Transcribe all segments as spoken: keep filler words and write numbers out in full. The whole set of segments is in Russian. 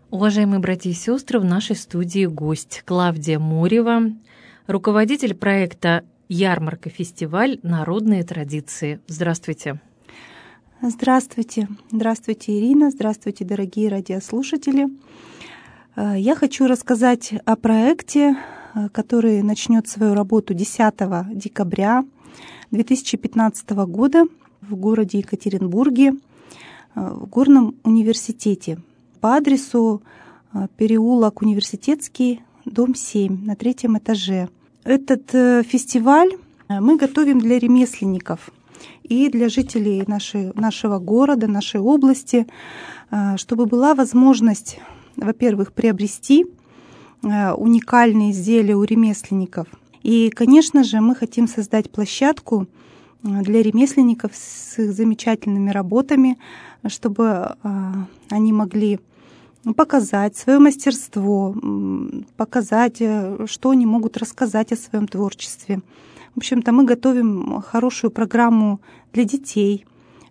Уважаемые братья и сестры, в нашей студии гость Клавдия Морева, руководитель проекта «Ярмарка-фестиваль. Народные традиции». Здравствуйте. Здравствуйте. Здравствуйте, Ирина. Здравствуйте, дорогие радиослушатели. Я хочу рассказать о проекте, который начнет свою работу десятого декабря две тысячи пятнадцатого года в городе Екатеринбурге, в Горном университете по адресу переулок Университетский, дом семь, на третьем этаже. Этот фестиваль мы готовим для ремесленников и для жителей нашей, нашего города, нашей области, чтобы была возможность, во-первых, приобрести уникальные изделия у ремесленников. И, конечно же, мы хотим создать площадку для ремесленников с их замечательными работами, чтобы они могли показать свое мастерство, показать, что они могут рассказать о своем творчестве. В общем-то, мы готовим хорошую программу для детей,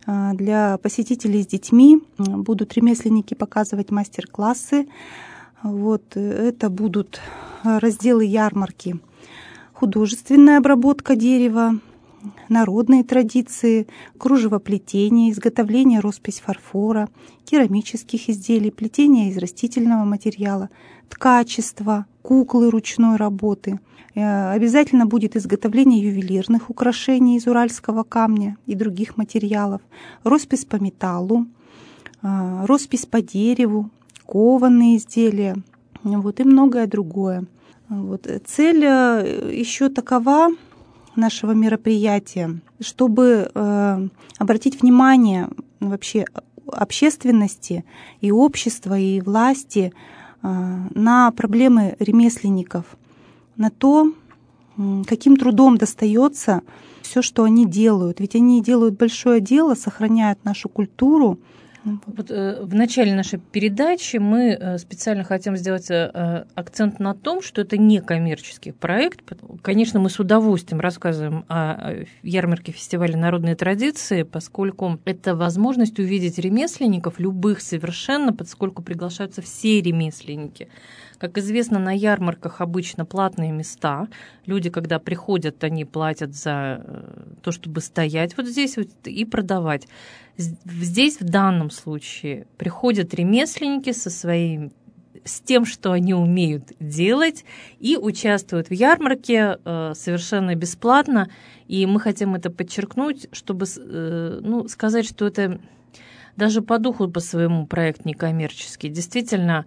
для посетителей с детьми. Будут ремесленники показывать мастер-классы. Вот, это будут разделы ярмарки: художественная обработка дерева, народные традиции, кружевоплетение, изготовление роспись фарфора, керамических изделий, плетение из растительного материала, ткачество, куклы ручной работы. Обязательно будет изготовление ювелирных украшений из уральского камня и других материалов, роспись по металлу, роспись по дереву, кованые изделия, вот, и многое другое. Вот. Цель еще такова нашего мероприятия, чтобы э, обратить внимание вообще общественности и общества, и власти э, на проблемы ремесленников, на то, каким трудом достается все, что они делают. Ведь они делают большое дело, сохраняют нашу культуру. Вот, э, в начале нашей передачи мы э, специально хотим сделать э, акцент на том, что это не коммерческий проект. Конечно, мы с удовольствием рассказываем о ярмарке фестиваля «Народные традиции», поскольку это возможность увидеть ремесленников, любых совершенно, поскольку приглашаются все ремесленники. Как известно, на ярмарках обычно платные места. Люди, когда приходят, они платят за то, чтобы стоять вот здесь вот и продавать. Здесь в данном случае приходят ремесленники со своим, с тем, что они умеют делать, и участвуют в ярмарке совершенно бесплатно. И мы хотим это подчеркнуть, чтобы ну, сказать, что это даже по духу по своему проект некоммерческий. Действительно,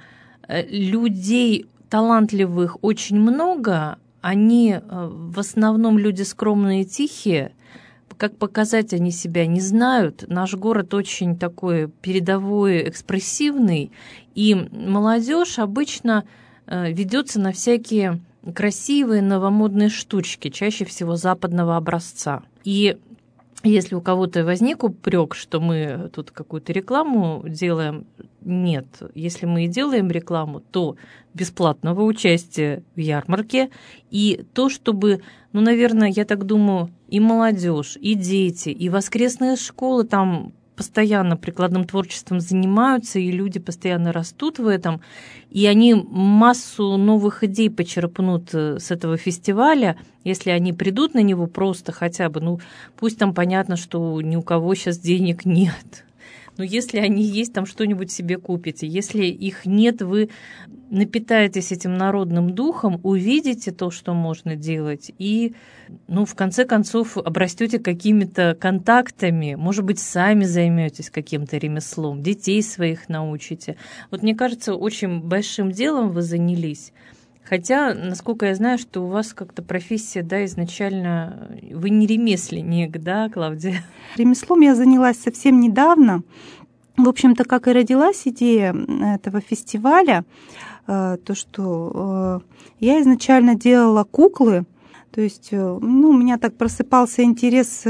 людей талантливых очень много, они в основном люди скромные и тихие. Как показать, они себя не знают. Наш город очень такой передовой, экспрессивный, и молодежь обычно ведется на всякие красивые новомодные штучки, чаще всего западного образца. И если у кого-то возник упрек, что мы тут какую-то рекламу делаем, нет. Если мы и делаем рекламу, то бесплатного участия в ярмарке, и то, чтобы, ну, наверное, я так думаю, и молодежь, и дети, и воскресные школы там постоянно прикладным творчеством занимаются, и люди постоянно растут в этом, и они массу новых идей почерпнут с этого фестиваля, если они придут на него просто хотя бы, ну, пусть там понятно, что ни у кого сейчас денег нет, но если они есть, там что-нибудь себе купите. Если их нет, вы напитаетесь этим народным духом, увидите то, что можно делать, и, ну, в конце концов, обрастете какими-то контактами, может быть, сами займетесь каким-то ремеслом, детей своих научите. Вот мне кажется, очень большим делом вы занялись. Хотя, насколько я знаю, что у вас как-то профессия, да, изначально, вы не ремесленник, да, Клавдия? Ремеслом я занялась совсем недавно. В общем-то, как и родилась идея этого фестиваля, то, что я изначально делала куклы, то есть, ну, у меня так просыпался интерес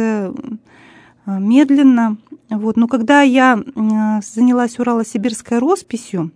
медленно. Вот. Но когда я занялась урало-сибирской росписью,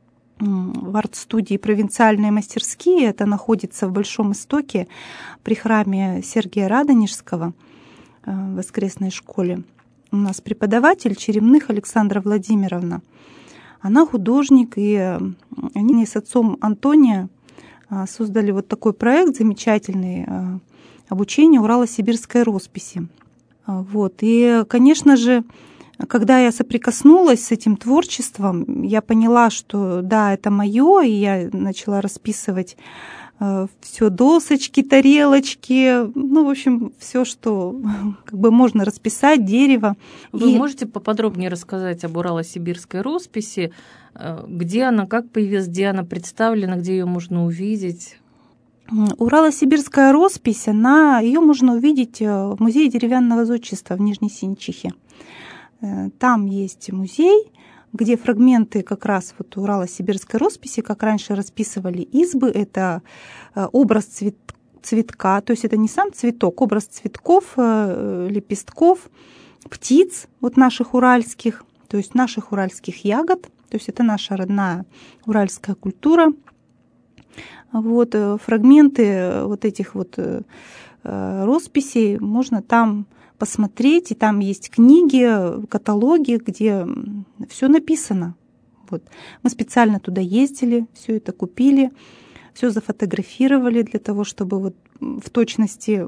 в арт-студии «Провинциальные мастерские». Это находится в Большом Истоке при храме Сергия Радонежского в воскресной школе. У нас преподаватель Черемных Александра Владимировна. Она художник, и они с отцом Антония создали вот такой проект замечательный обучение урало-сибирской росписи. Вот. И, конечно же, когда я соприкоснулась с этим творчеством, я поняла, что да, это мое, и я начала расписывать все досочки, тарелочки, ну, в общем, все, что как бы можно расписать, дерево. Вы и... можете поподробнее рассказать об урало-сибирской росписи, где она, как появилась, где она представлена, где ее можно увидеть? Урало-сибирская роспись, она, ее можно увидеть в музее деревянного зодчества в Нижней Синчихе. Там есть музей, где фрагменты как раз вот урало-сибирской росписи, как раньше расписывали избы, это образ цвет, цветка, то есть это не сам цветок, образ цветков, лепестков, птиц вот наших уральских, то есть наших уральских ягод, то есть это наша родная уральская культура. Вот фрагменты вот этих вот росписей можно там посмотреть, и там есть книги, каталоги, где все написано. Вот. Мы специально туда ездили, все это купили, все зафотографировали для того, чтобы вот в точности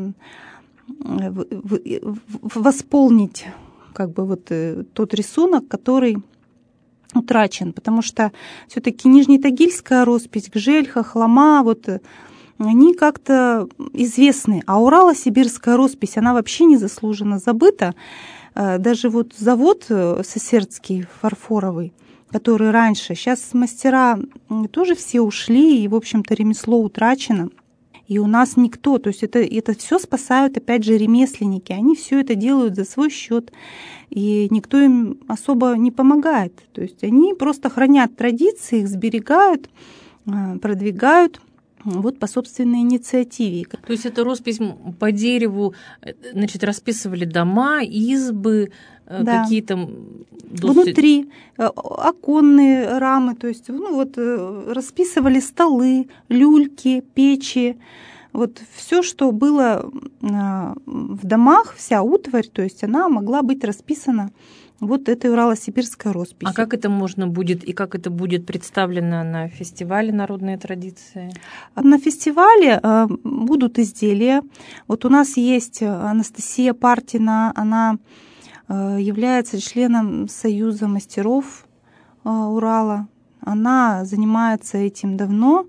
восполнить как бы вот тот рисунок, который утрачен, потому что все-таки Нижнетагильская роспись, Гжель, Хохлома, вот они как-то известны. А урало-сибирская роспись, она вообще незаслуженно забыта. Даже вот завод Сосердский фарфоровый, который раньше, сейчас мастера тоже все ушли, и, в общем-то, ремесло утрачено. И у нас никто, то есть это, это все спасают, опять же, ремесленники. Они все это делают за свой счет, и никто им особо не помогает. То есть они просто хранят традиции, их сберегают, продвигают. Вот по собственной инициативе. То есть это роспись по дереву, значит, расписывали дома, избы, да. Какие-то... Внутри оконные рамы, то есть ну, вот, расписывали столы, люльки, печи. Вот все, что было в домах, вся утварь, то есть она могла быть расписана вот этой урало-сибирской росписью. А как это можно будет и как это будет представлено на фестивале «Народные традиции»? На фестивале будут изделия. Вот у нас есть Анастасия Партина, она является членом Союза мастеров Урала. Она занимается этим давно.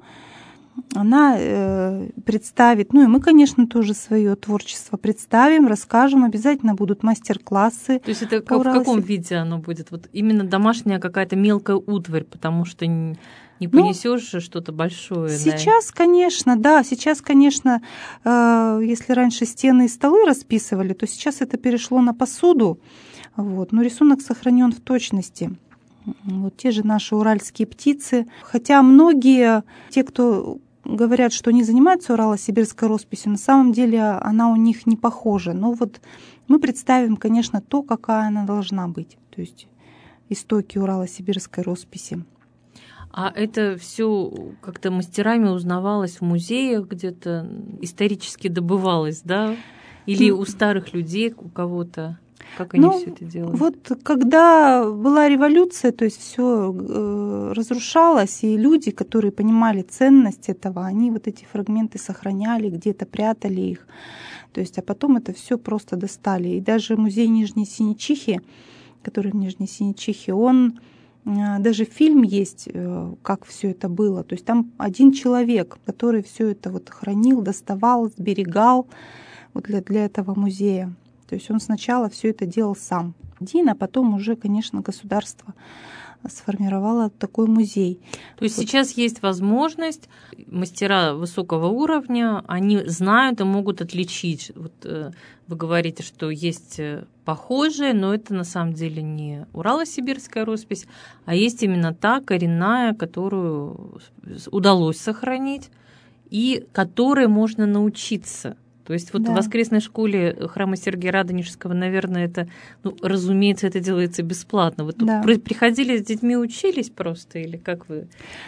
Она э, представит, ну и мы, конечно, тоже свое творчество представим, расскажем, обязательно будут мастер-классы. То есть это в каком виде оно будет? Вот именно домашняя какая-то мелкая утварь, потому что не понесешь же ну, что-то большое. Сейчас, да? конечно, да, сейчас, конечно, э, если раньше стены и столы расписывали, то сейчас это перешло на посуду, вот, но рисунок сохранен в точности. Вот те же наши уральские птицы. Хотя многие, те, кто говорят, что они занимаются урало-сибирской росписью, на самом деле она у них не похожа. Но вот мы представим, конечно, то, какая она должна быть. То есть истоки урало-сибирской росписи. А это все как-то мастерами узнавалось в музеях, где-то исторически добывалось, да? Или у старых людей, у кого-то? Как они ну, все это делают? Вот когда была революция, то есть все э, разрушалось, и люди, которые понимали ценность этого, они вот эти фрагменты сохраняли, где-то прятали их. То есть, а потом это все просто достали. И даже музей Нижней Синчихи, который в Нижней Синчихе, он э, даже фильм есть, э, как все это было. То есть там один человек, который все это вот хранил, доставал, сберегал вот для, для этого музея. То есть он сначала все это делал сам один, а потом уже, конечно, государство сформировало такой музей. То есть вот. Сейчас есть возможность, мастера высокого уровня, они знают и могут отличить. Вот, э, вы говорите, что есть похожие, но это на самом деле не урало-сибирская роспись, а есть именно та коренная, которую удалось сохранить и которой можно научиться. То есть вот да. В воскресной школе храма Сергия Радонежского, наверное, это, ну, разумеется, это делается бесплатно. Вы да. приходили с детьми, учились просто или как вы?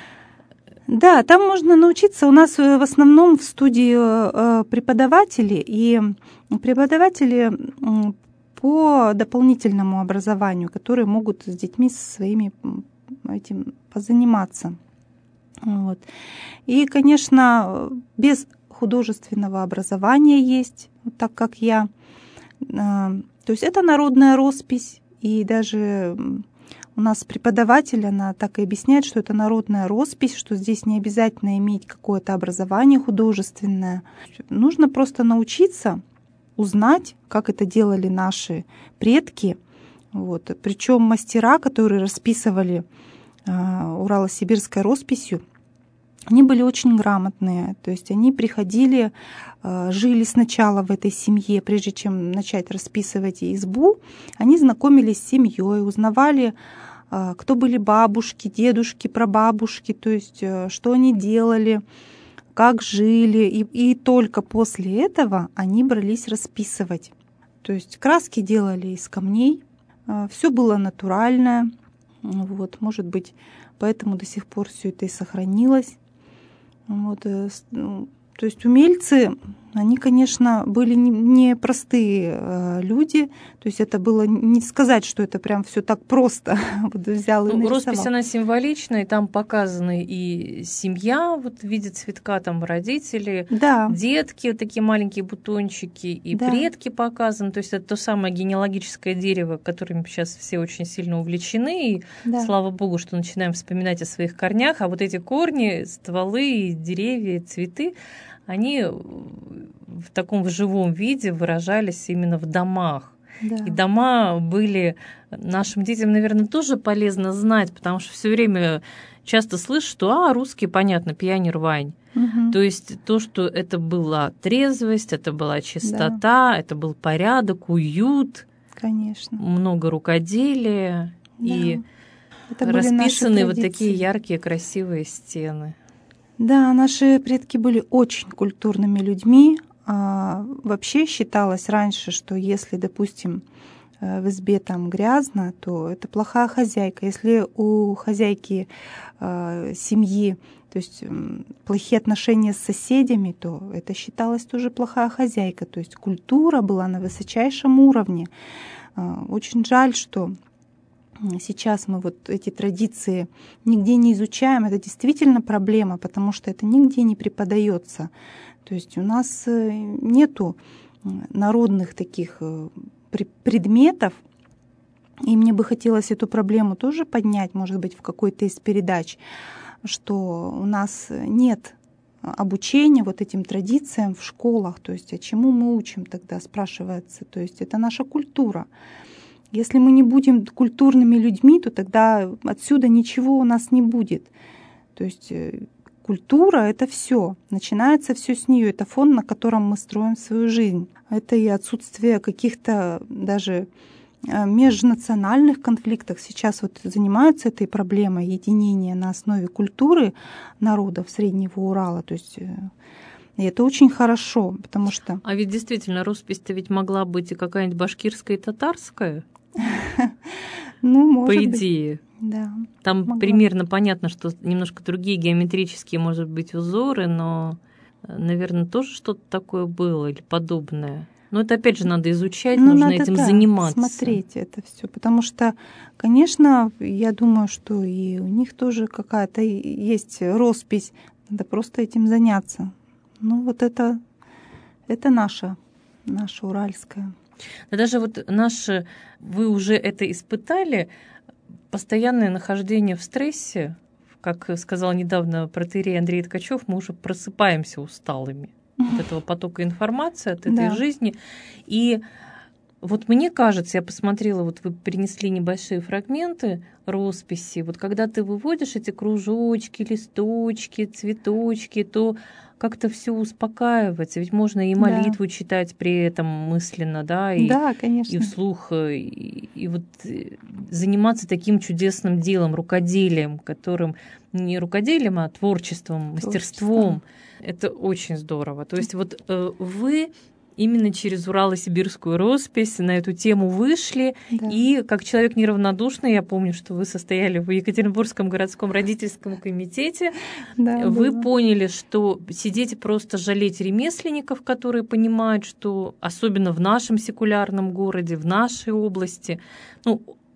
Да, там можно научиться. У нас в основном в студии преподаватели, и преподаватели по дополнительному образованию, которые могут с детьми со своими этим позаниматься. Вот. И, конечно, без художественного образования есть, так как я. То есть это народная роспись, и даже у нас преподаватель, она так и объясняет, что это народная роспись, что здесь не обязательно иметь какое-то образование художественное. Нужно просто научиться узнать, как это делали наши предки. Вот. Причем мастера, которые расписывали урало-сибирской росписью, они были очень грамотные, то есть они приходили, жили сначала в этой семье, прежде чем начать расписывать избу, они знакомились с семьей, узнавали, кто были бабушки, дедушки, прабабушки, то есть что они делали, как жили, и, и только после этого они брались расписывать. То есть краски делали из камней, все было натуральное, вот, может быть, поэтому до сих пор все это и сохранилось. Вот, то есть умельцы, они, конечно, были не простые люди, то есть это было не сказать, что это прям все так просто. Вот взял и ну, нарисовал. Роспись, она символичная, и там показаны и семья вот в виде цветка, там родители, да. детки, вот такие маленькие бутончики, и да. предки показаны, то есть это то самое генеалогическое дерево, которым сейчас все очень сильно увлечены, и да. слава богу, что начинаем вспоминать о своих корнях, а вот эти корни, стволы, деревья, цветы, они в таком живом виде выражались именно в домах. Да. И дома были нашим детям, наверное, тоже полезно знать, потому что все время часто слышу, что а, русские, понятно, пионер-вань. Угу. То есть то, что это была трезвость, это была чистота, да. это был порядок, уют. Конечно. Много рукоделия. Да. И это расписаны вот такие яркие, красивые стены. Да, наши предки были очень культурными людьми. А вообще считалось раньше, что если, допустим, в избе там грязно, то это плохая хозяйка. Если у хозяйки э, семьи, то есть плохие отношения с соседями, то это считалось тоже плохая хозяйка. То есть культура была на высочайшем уровне. Э, очень жаль, что сейчас мы вот эти традиции нигде не изучаем. Это действительно проблема, потому что это нигде не преподается. То есть у нас нету народных таких предметов, и мне бы хотелось эту проблему тоже поднять, может быть, в какой-то из передач, что у нас нет обучения вот этим традициям в школах. То есть, а чему мы учим тогда, спрашивается. То есть это наша культура. Если мы не будем культурными людьми, то тогда отсюда ничего у нас не будет. То есть культура — это все. Начинается все с нее. Это фон, на котором мы строим свою жизнь. Это и отсутствие каких-то даже межнациональных конфликтов. Сейчас вот занимаются этой проблемой единения на основе культуры народов Среднего Урала. То есть и это очень хорошо, потому что... А ведь действительно, роспись-то ведь могла быть и какая-нибудь башкирская и татарская. Ну, может быть. По идее. Да. Там могла. Примерно понятно, что немножко другие геометрические, может быть, узоры, но, наверное, тоже что-то такое было или подобное. Но это, опять же, надо изучать, ну, нужно надо, этим да, заниматься. Смотреть это все, потому что, конечно, я думаю, что и у них тоже какая-то есть роспись. Надо просто этим заняться. Ну, вот это, это наша, наша уральская. Да даже вот наше, вы уже это испытали, постоянное нахождение в стрессе, как сказал недавно протоиерей Андрей Ткачев, мы уже просыпаемся усталыми от этого потока информации, от этой да. жизни. И вот мне кажется, я посмотрела, вот вы принесли небольшие фрагменты росписи, вот когда ты выводишь эти кружочки, листочки, цветочки, то как-то все успокаивается, ведь можно и молитву да. читать при этом мысленно, да, и, да, конечно. и вслух, и, и вот заниматься таким чудесным делом, рукоделием, которым не рукоделием, а творчеством, мастерством. Это очень здорово. То есть вот вы именно через Урало-Сибирскую роспись на эту тему вышли, да. и как человек неравнодушный, я помню, что вы состояли в Екатеринбургском городском родительском комитете, да, вы было. Поняли, что сидеть и просто жалеть ремесленников, которые понимают, что особенно в нашем секулярном городе, в нашей области, ну,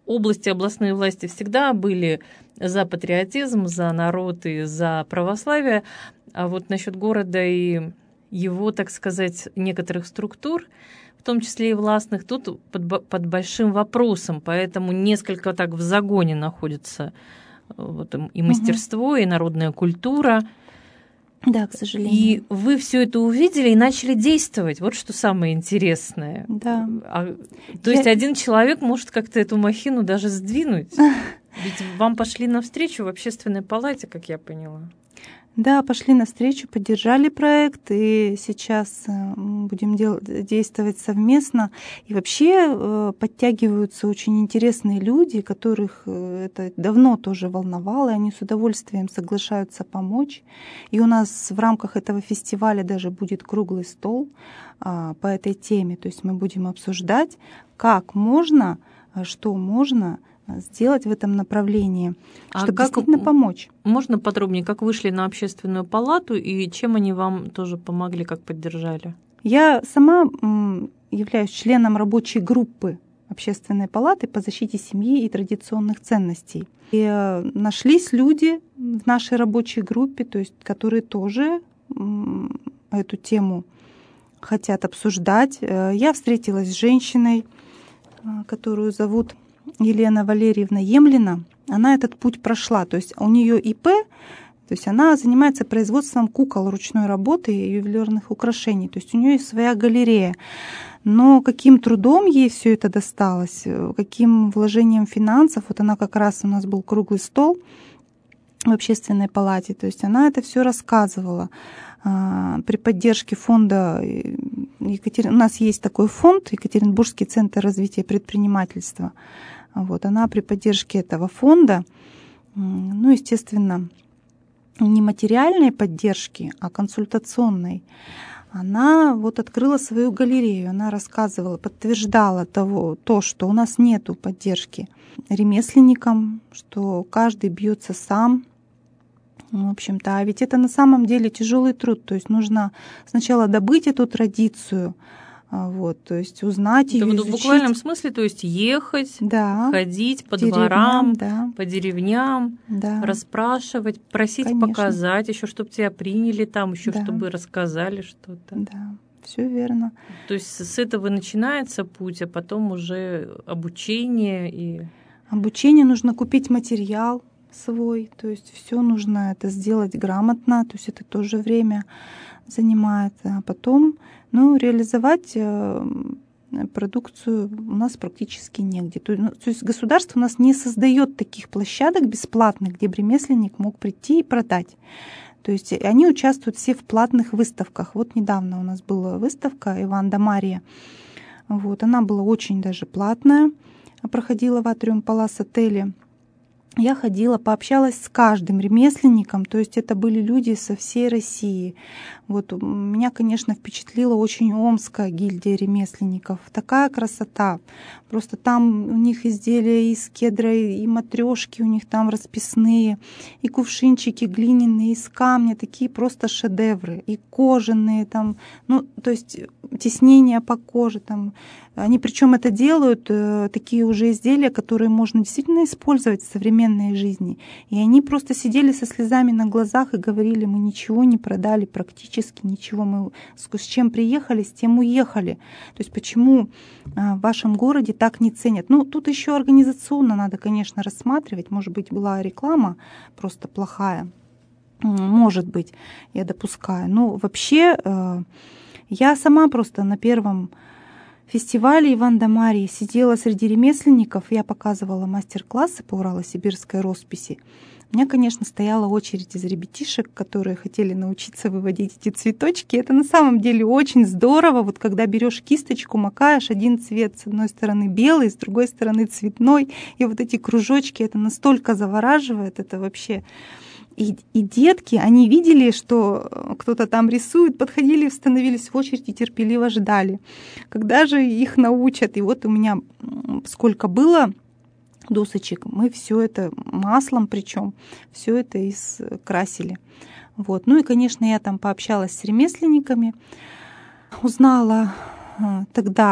области, областные власти всегда были за патриотизм, за народ и за православие, а вот насчет города и его, так сказать, некоторых структур, в том числе и властных, тут под, под большим вопросом, поэтому несколько так в загоне находится вот, и мастерство, угу. и народная культура. Да, к сожалению. И вы все это увидели и начали действовать. Вот что самое интересное. Да. А, то Я... есть один человек может как-то эту махину даже сдвинуть. Ведь вам пошли навстречу в общественной палате, как я поняла. Да, пошли навстречу, поддержали проект, и сейчас будем дел- действовать совместно. И вообще подтягиваются очень интересные люди, которых это давно тоже волновало, и они с удовольствием соглашаются помочь. И у нас в рамках этого фестиваля даже будет круглый стол по этой теме. То есть мы будем обсуждать, как можно, что можно сделать в этом направлении, а чтобы как, действительно помочь. Можно подробнее, как вышли на общественную палату и чем они вам тоже помогли, как поддержали? Я сама являюсь членом рабочей группы Общественной палаты по защите семьи и традиционных ценностей. И нашлись люди в нашей рабочей группе, то есть, которые тоже эту тему хотят обсуждать. Я встретилась с женщиной, которую зовут Елена Валерьевна Емлина. Она этот путь прошла, то есть у нее ИП, то есть она занимается производством кукол ручной работы и ювелирных украшений, то есть у нее есть своя галерея. Но каким трудом ей все это досталось, каким вложением финансов, вот она как раз, у нас был круглый стол в общественной палате, то есть она это все рассказывала. При поддержке фонда Екатери... у нас есть такой фонд Екатеринбургский центр развития предпринимательства. Вот, она при поддержке этого фонда, ну, естественно, не материальной поддержки, а консультационной, она вот открыла свою галерею, она рассказывала, подтверждала того, то, что у нас нету поддержки ремесленникам, что каждый бьется сам. В общем-то, а ведь это на самом деле тяжелый труд, то есть нужно сначала добыть эту традицию, вот, то есть узнать ее, изучить. В буквальном смысле, то есть ехать, да, ходить по деревням, дворам, да, по деревням, да, расспрашивать, просить, конечно, показать, еще чтобы тебя приняли там, еще да, чтобы рассказали что-то. Да, все верно. То есть с этого начинается путь, а потом уже обучение и. Обучение, нужно купить материал свой, то есть все нужно это сделать грамотно, то есть это тоже время занимает, а потом, ну, реализовать продукцию у нас практически негде. То есть государство у нас не создает таких площадок бесплатных, где бы ремесленник мог прийти и продать. То есть они участвуют все в платных выставках. Вот недавно у нас была выставка Иван да Мария. Вот, она была очень даже платная, проходила в Атриум Палас отеле. Я ходила, пообщалась с каждым ремесленником, то есть это были люди со всей России. Вот меня, конечно, впечатлила очень Омская гильдия ремесленников. Такая красота. Просто там у них изделия из кедра, и матрёшки у них там расписные, и кувшинчики глиняные, из камня, такие просто шедевры. И кожаные там, ну, то есть тиснения по коже там. Они причем это делают, такие уже изделия, которые можно действительно использовать в современной жизни. И они просто сидели со слезами на глазах и говорили: мы ничего не продали, практически ничего. Мы с чем приехали, с тем уехали. То есть почему в вашем городе так не ценят? Ну, тут еще организационно надо, конечно, рассматривать. Может быть, была реклама просто плохая. Может быть, я допускаю. Но вообще я сама просто на первом фестивале Иван да Марии сидела среди ремесленников, я показывала мастер-классы по урало-сибирской росписи. У меня, конечно, стояла очередь из ребятишек, которые хотели научиться выводить эти цветочки. Это на самом деле очень здорово, вот когда берешь кисточку, макаешь один цвет, с одной стороны белый, с другой стороны цветной, и вот эти кружочки, это настолько завораживает, это вообще... И, и детки, они видели, что кто-то там рисует, подходили, становились в очередь и терпеливо ждали, когда же их научат. И вот у меня сколько было досочек, мы все это маслом, причем все это искрасили. Вот. Ну и, конечно, я там пообщалась с ремесленниками, узнала тогда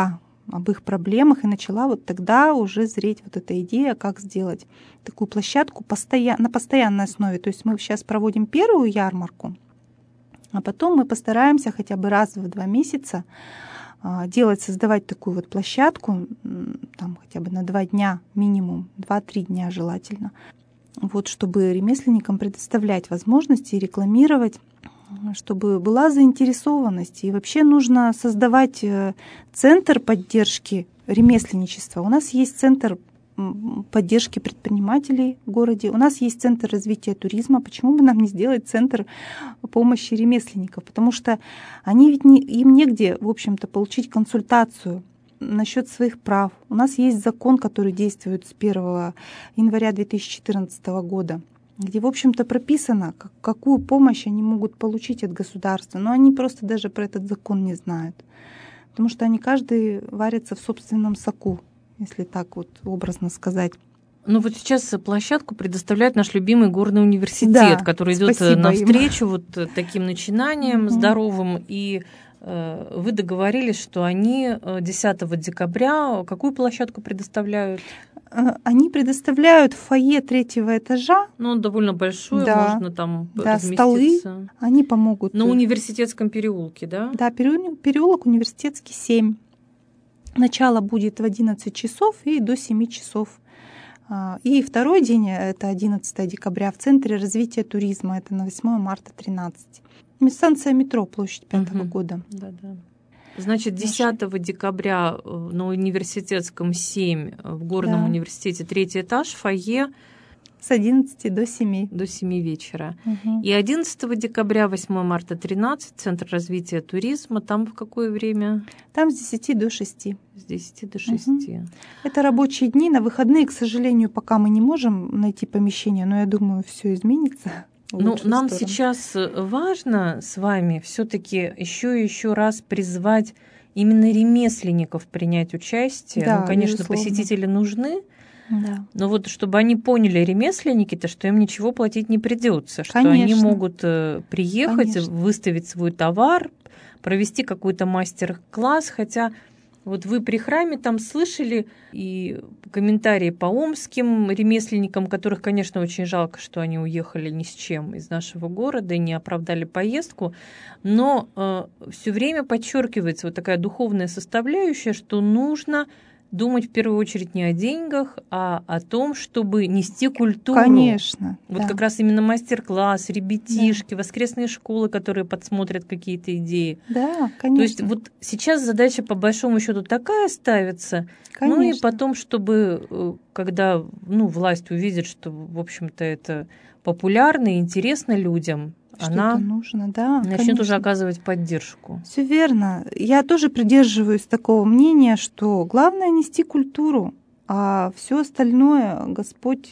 об их проблемах, и начала вот тогда уже зреть вот эта идея, как сделать такую площадку постоян... на постоянной основе. То есть мы сейчас проводим первую ярмарку, а потом мы постараемся хотя бы раз в два месяца делать, создавать такую вот площадку, там хотя бы на два дня минимум, два-три дня желательно, вот, чтобы ремесленникам предоставлять возможности рекламировать, чтобы была заинтересованность. И вообще нужно создавать центр поддержки ремесленничества. У нас есть центр поддержки предпринимателей в городе, у нас есть центр развития туризма. Почему бы нам не сделать центр помощи ремесленников? Потому что они ведь не, им негде, в общем-то, получить консультацию насчет своих прав. У нас есть закон, который действует с первого января две тысячи четырнадцатого года, где, в общем-то, прописано, какую помощь они могут получить от государства. Но они просто даже про этот закон не знают, потому что они каждый варится в собственном соку, если так вот образно сказать. Ну вот сейчас площадку предоставляет наш любимый горный университет, да, который идет навстречу вот таким начинаниям угу. здоровым. И э, вы договорились, что они десятого декабря какую площадку предоставляют? Они предоставляют фойе третьего этажа. Ну, он довольно большой, да, можно там да, разместиться. Столы. Они помогут. На Университетском переулке, да? Да, переулок Университетский, семь. Начало будет в одиннадцать часов и до семи часов. И второй день, это одиннадцатого декабря, в Центре развития туризма, это на восьмое марта тринадцать. Станция метро, площадь пятого угу. года. Да, да. Значит, десятого декабря на Университетском семь в Горном да. университете, третий этаж, фойе. С одиннадцати до семи. До семи вечера. Угу. И одиннадцатого декабря, восьмое марта тринадцать, Центр развития туризма. Там в какое время? Там с десяти до шести. С десяти до шести. Угу. Это рабочие дни. На выходные, к сожалению, пока мы не можем найти помещение, но я думаю, все изменится. Ну, нам сторону. Сейчас важно с вами все-таки еще и еще раз призвать именно ремесленников принять участие. Да, ну, конечно, безусловно. Посетители нужны. Да. Но вот чтобы они поняли, ремесленники-то, что им ничего платить не придется, что Конечно. Они могут приехать, Конечно. Выставить свой товар, провести какой-то мастер-класс, хотя вот вы при храме там слышали и комментарии по омским ремесленникам, которых, конечно, очень жалко, что они уехали ни с чем из нашего города и не оправдали поездку, но э, все время подчеркивается вот такая духовная составляющая, что нужно думать в первую очередь не о деньгах, а о том, чтобы нести культуру. Конечно. Вот да. как раз именно мастер-класс, ребятишки, да. воскресные школы, которые подсмотрят какие-то идеи. Да, конечно. То есть вот сейчас задача по большому счету такая ставится. Конечно. Ну и потом, чтобы когда ну, власть увидит, что, в общем-то, это популярно и интересно людям, что-то она нужно, да, начнет конечно. уже оказывать поддержку. Все верно. Я тоже придерживаюсь такого мнения, что главное нести культуру, а все остальное Господь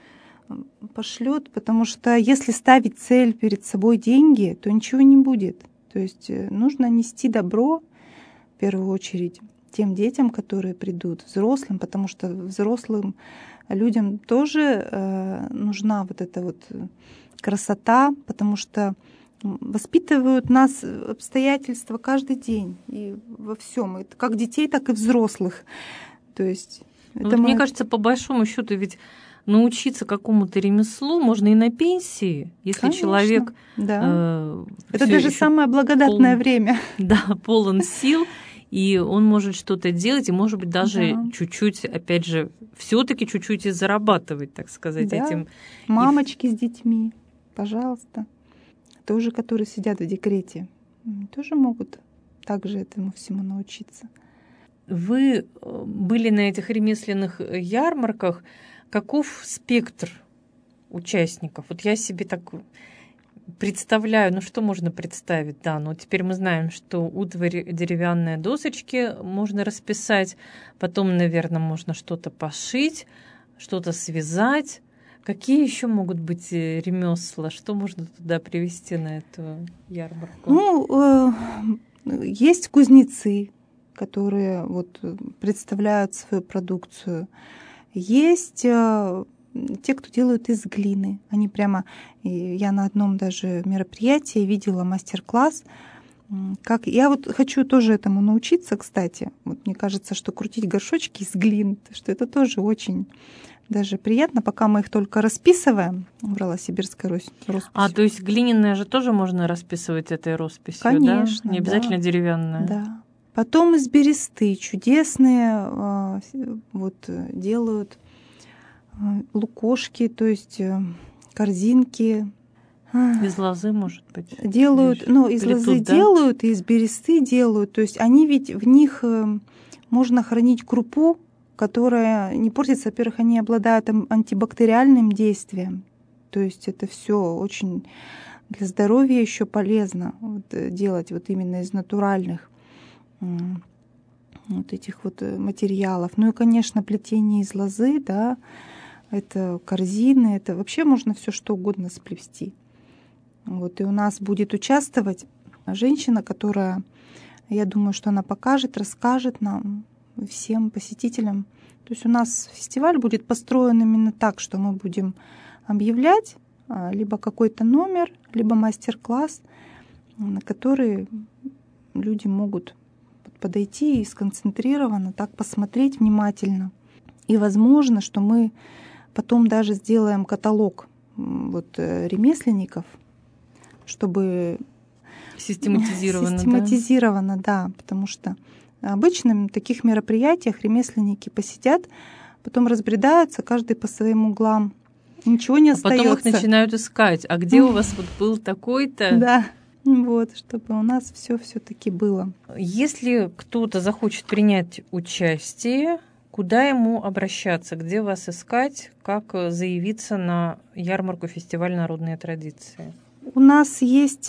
пошлет, потому что если ставить цель перед собой деньги, то ничего не будет. То есть нужно нести добро в первую очередь тем детям, которые придут, взрослым, потому что взрослым людям тоже э, нужна вот эта вот красота, потому что воспитывают нас обстоятельства каждый день и во всем, это как детей, так и взрослых. То есть, это вот мы... Мне кажется, по большому счету ведь научиться какому-то ремеслу можно и на пенсии, если Конечно, человек... Да. Э, это даже самое благодатное пол... время. Да, полон сил. И он может что-то делать, и, может быть, даже да. чуть-чуть, опять же, все-таки чуть-чуть и зарабатывать, так сказать, да. этим. Мамочки и... с детьми, пожалуйста, тоже, которые сидят в декрете, тоже могут также этому всему научиться. Вы были на этих ремесленных ярмарках. Каков спектр участников? Вот я себе так представляю, ну что можно представить, да, ну теперь мы знаем, что утварь, деревянные досочки можно расписать, потом, наверное, можно что-то пошить, что-то связать. Какие еще могут быть ремесла? Что можно туда привезти на эту ярмарку? Ну, э, есть кузнецы, которые вот представляют свою продукцию. Есть э, те, кто делают из глины. Они прямо, я на одном даже мероприятии видела мастер-класс, Как... Я вот хочу тоже этому научиться, кстати. Вот мне кажется, что крутить горшочки из глин, что это тоже очень даже приятно, пока мы их только расписываем. Брала сибирская роспись. А, то есть глиняная же тоже можно расписывать этой росписью, конечно, да? Не обязательно да. деревянная. Да. Потом из бересты чудесные вот делают лукошки, то есть корзинки. Из лозы, может быть? Делают, ну, из плетут, лозы да? делают, и из бересты делают. То есть они ведь, в них можно хранить крупу, которая не портится. Во-первых, они обладают антибактериальным действием. То есть это все очень для здоровья еще полезно вот, делать вот именно из натуральных вот этих вот материалов. Ну и, конечно, плетение из лозы, да, это корзины, это вообще можно все что угодно сплести. Вот, и у нас будет участвовать женщина, которая, я думаю, что она покажет, расскажет нам, всем посетителям. То есть у нас фестиваль будет построен именно так, что мы будем объявлять либо какой-то номер, либо мастер-класс, на который люди могут подойти и сконцентрированно так посмотреть внимательно. И возможно, что мы потом даже сделаем каталог вот, ремесленников, чтобы систематизировано, систематизировано, да? да, потому что обычно на таких мероприятиях ремесленники посидят, потом разбредаются, каждый по своим углам, ничего не а остается. Потом их начинают искать. А где у вас вот был такой-то? Да, вот, чтобы у нас все все-таки было. Если кто-то захочет принять участие, куда ему обращаться, где вас искать, как заявиться на ярмарку фестиваль народные традиции? У нас есть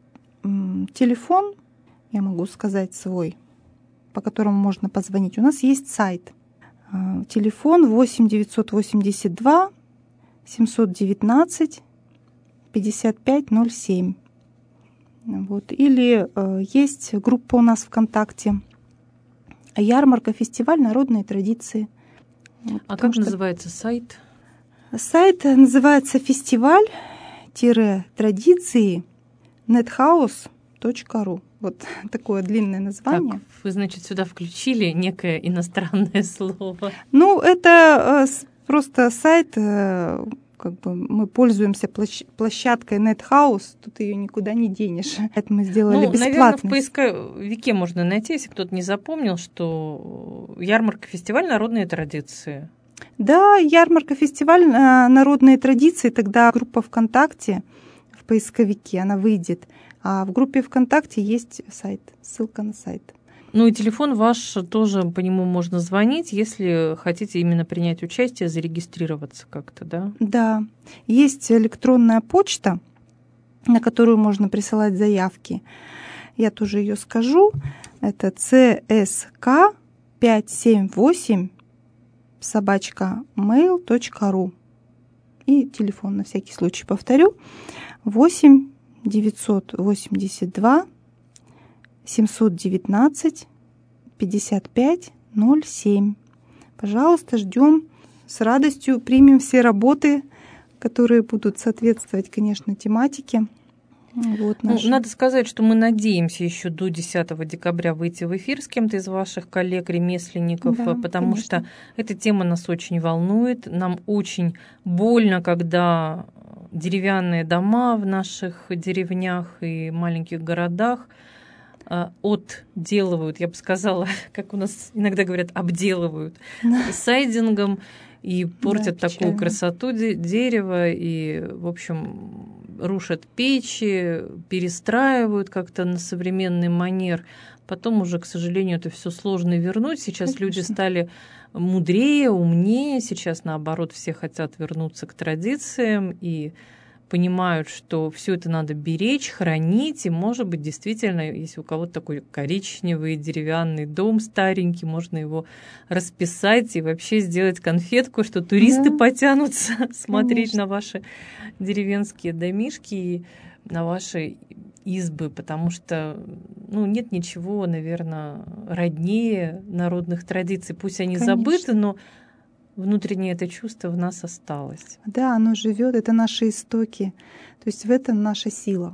телефон, я могу сказать свой, по которому можно позвонить. У нас есть сайт. Телефон восемь девятьсот восемьдесят два семьсот девятнадцать пятьдесят пять ноль семь. Вот. Или э, есть группа у нас ВКонтакте «Ярмарка, фестиваль народные традиции». Вот, а как что... называется сайт? Сайт называется фестиваль-традиции нетхаус точка ру. Вот такое длинное название. Так, вы, значит, сюда включили некое иностранное слово. Ну, это э, просто сайт, э, как бы мы пользуемся площадкой NetHouse, тут ее никуда не денешь. Это мы сделали ну, бесплатно. Наверное, в поисковике можно найти, если кто-то не запомнил, что ярмарка, фестиваль народные традиции. Да, ярмарка, фестиваль народные традиции, тогда группа ВКонтакте в поисковике, она выйдет. А в группе ВКонтакте есть сайт, ссылка на сайт. Ну и телефон ваш тоже, по нему можно звонить, если хотите именно принять участие, зарегистрироваться как-то, да? Да. Есть электронная почта, на которую можно присылать заявки. Я тоже ее скажу. Это си эс ка пятьсот семьдесят восемь собачка мейл точка ру. И телефон на всякий случай повторю. восемь девятьсот восемьдесят два семьсот девятнадцать пятьдесят пять ноль семь. Пожалуйста, ждем. С радостью примем все работы, которые будут соответствовать, конечно, тематике. Вот ну, надо сказать, что мы надеемся еще до десятого декабря выйти в эфир с кем-то из ваших коллег-ремесленников, да, потому конечно. Что эта тема нас очень волнует. Нам очень больно, когда деревянные дома в наших деревнях и маленьких городах отделывают, я бы сказала, как у нас иногда говорят, обделывают да. сайдингом и портят да, такую красоту дерева и, в общем, рушат печи, перестраивают как-то на современный манер. Потом уже, к сожалению, это все сложно вернуть. Сейчас Конечно. Люди стали мудрее, умнее. Сейчас, наоборот, все хотят вернуться к традициям и понимают, что все это надо беречь, хранить, и, может быть, действительно, если у кого-то такой коричневый деревянный дом старенький, можно его расписать и вообще сделать конфетку, что туристы да. потянутся смотреть Конечно. На ваши деревенские домишки и на ваши избы, потому что ну, нет ничего, наверное, роднее народных традиций. Пусть они Конечно. Забыты, но внутреннее это чувство в нас осталось. Да, оно живет, это наши истоки. То есть в этом наша сила.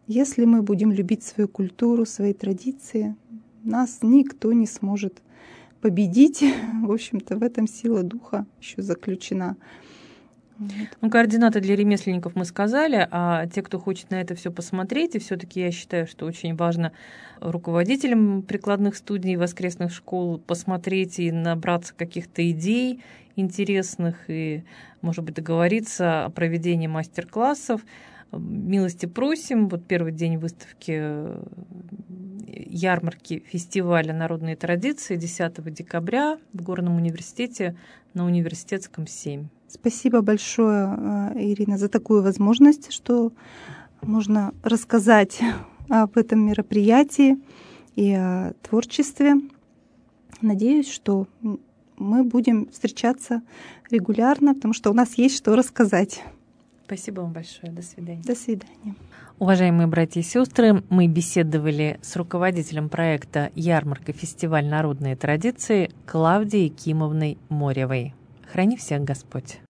Если мы будем любить свою культуру, свои традиции, нас никто не сможет победить. В общем-то, в этом сила духа еще заключена. Вот. Ну, координаты для ремесленников мы сказали, а те, кто хочет на это все посмотреть, и все-таки я считаю, что очень важно руководителям прикладных студий, воскресных школ посмотреть и набраться каких-то идей интересных и, может быть, договориться о проведении мастер-классов. Милости просим. Вот первый день выставки ярмарки фестиваля «Народные традиции» десятого декабря в Горном университете на Университетском семь. Спасибо большое, Ирина, за такую возможность, что можно рассказать об этом мероприятии и о творчестве. Надеюсь, что мы будем встречаться регулярно, потому что у нас есть что рассказать. Спасибо вам большое. До свидания. До свидания. Уважаемые братья и сестры, мы беседовали с руководителем проекта «Ярмарка. Фестиваль. Народные традиции» Клавдией Кимовной Моревой. Храни всех Господь!